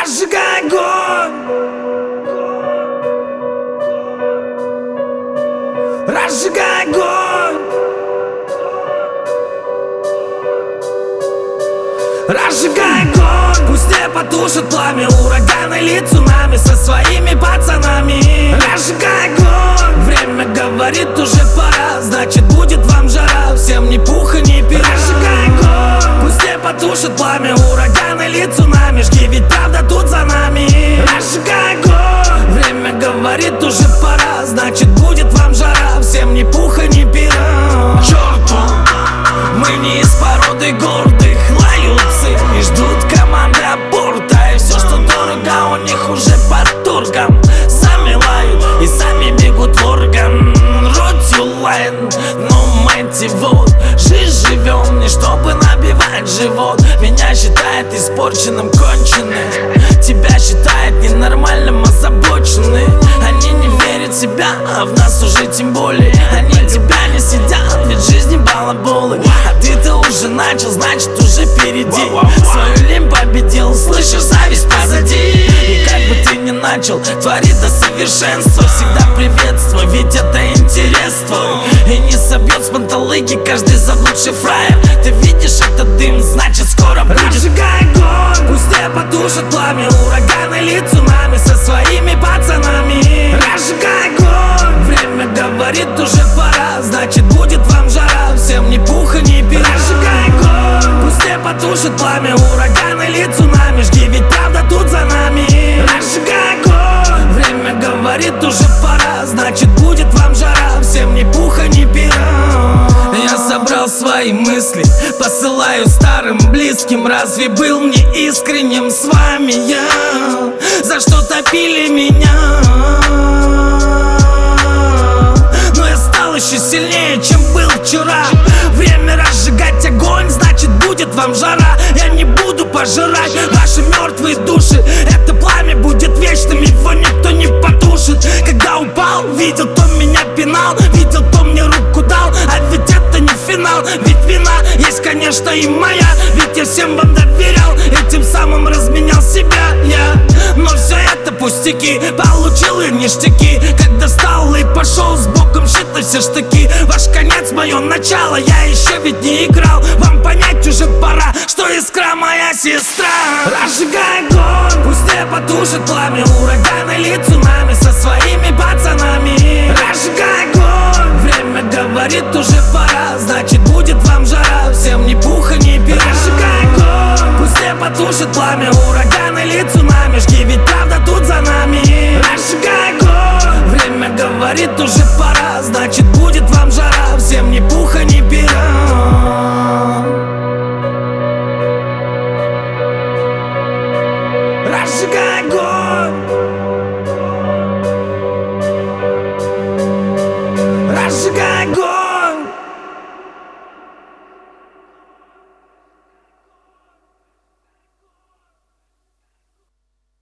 Разжигай огонь, разжигай огонь, разжигай огонь. Пусть не потушит пламя ураган или цунами со своими пацанами. Разжигай огонь, время говорит, уже пора, значит будет вам жара, всем ни пуха, ни пера. Разжигай огонь, пусть не потушит пламя ураган или цунами, жги, ведь правда тут за нами. Разжигай огонь, время говорит, уже пора, значит будет вам жара, всем ни пуха, ни пера. Черту, мы не из породы гордых, лаются и ждут команды аборта. И все, что дорого, у них уже под торгом. Сами лают и сами бегут в орган. Ротюлайн, но мотивот. Жизнь живем не чтобы набивать живот. Меня считает испорченным, конченым. Тебя считает ненормальным, озабоченный. Они не верят в себя, а в нас уже тем более. Они тебя не сидят, ведь жизни балаболы. А ты-то уже начал, значит уже впереди. Свою лень победил, слышишь, зависть позади. И как бы ты ни начал творить до совершенства, всегда приветствуй, ведь это интерес твой. И не собьет с панталыки каждый заблудший фраер. Ты видишь этот дым, значит скоро будет. Разжигай огонь, пусть не потушит пламя ураган или цунами со своими пацанами. Разжигай огонь, время говорит, уже пора, значит будет вам жара, всем ни пуха, ни пера. Разжигай огонь, пусть не потушит пламя ураган или цунами, жги, ведь правда тут за нами. Разжигай огонь, время говорит, уже пора, значит будет вам жара, всем ни пуха, ни пера. Я собрал свои мысли, посылаю старым близким. Разве был мне искренним с вами я? За что топили меня? Но я стал еще сильнее, чем был вчера. Время разжигать огонь, значит будет вам жара. Я не буду пожирать ваши мертвые души. Это пламя будет вечным, его никто не потушит. Когда упал, видел, кто меня пинал, видел, кто мне руку дал. А ведь это не финал, ведь вина есть, конечно, и моя. Ведь я всем вам доверял, и тем самым разменял себя я. Но все это пустяки, получил и ништяки. Когда встал и пошел с боком, считай все штыки. Ваш конец, мое начало, я еще ведь не играл. Вам понять уже пора, что искра моя сестра. Разжигай огонь, пусть не потушит пламя ураган или цунами со своими пацанами. Разжигай огонь, время говорит, уже пора, значит будет вам жара, всем ни пуха, ни пера. Разжигай огонь, пусть не потушит пламя ураган или цунами, жги, ведь правда тут за нами. Разжигай огонь, время говорит, уже пора, значит будет вам жара, всем ни пуха, ни пера.